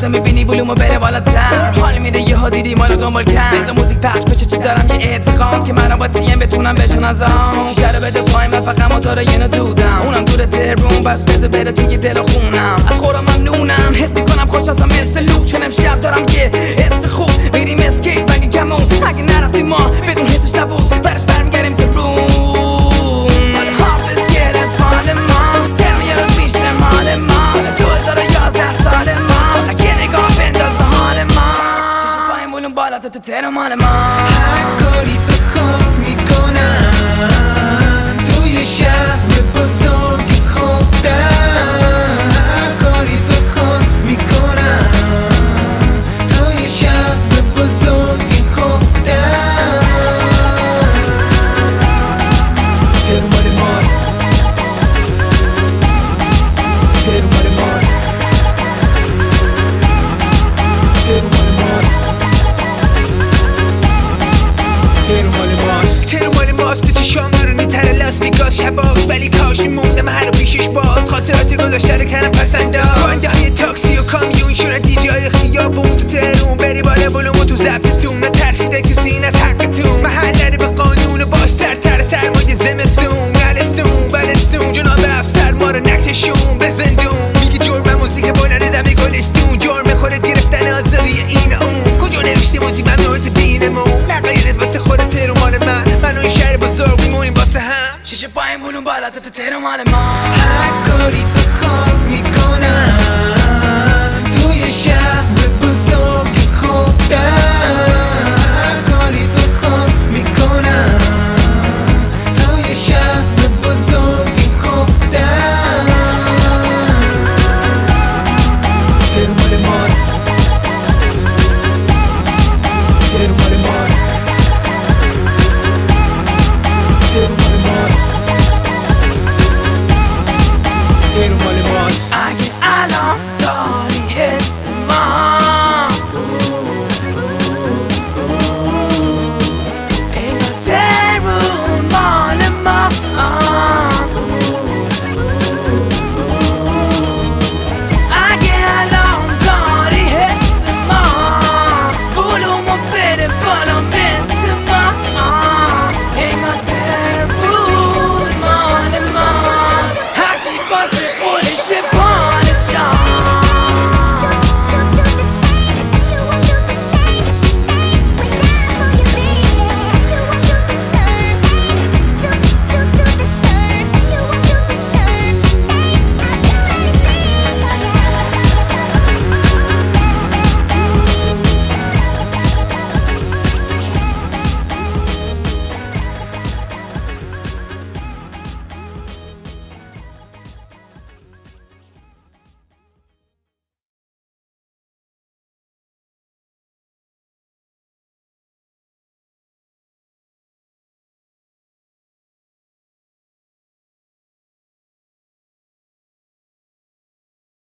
واسه میبینی بلومو بره بالاتر. حال میره یه ها دیدی مالو دنبال کرد. بذار موزیک پخش بشه چی دارم یه اعتقاد که منو با تیم بتونم بشناسم. شیشه رو بده پای من فقط موتور یه نو دودم. اونم دور تربون بس بذار بره توی دل و خونم. از خودم ممنونم حس میکنم خوش هستم مثل لوک. چون امشب دارم یه حس خوب میریم اسکیت بگی کمون. اگه نرفتیم ما بدون حسش نبود برش برمیگردیم تربون. آره حافظ گرفت فال ما ترم یه روز میشه مال ما. سال 2011 سال ما اگه نگاه بنداز به حال ما. چشم پایم بولون بالا تو ترم مال ما. هر کاری بخوام میکنم توی شهر بزرگ خودم. هر کاری بخوام میکنم توی شهر بزرگ خودم. ترم مال ماست، ترم مال ماست، ترم مال ماست، ترم مال ماست. تو چشام نورونی تر لاس ویگاس شباز ولی کاشی موندم هر پیشش باز. خاطراتی گذاشته رو کردم پسند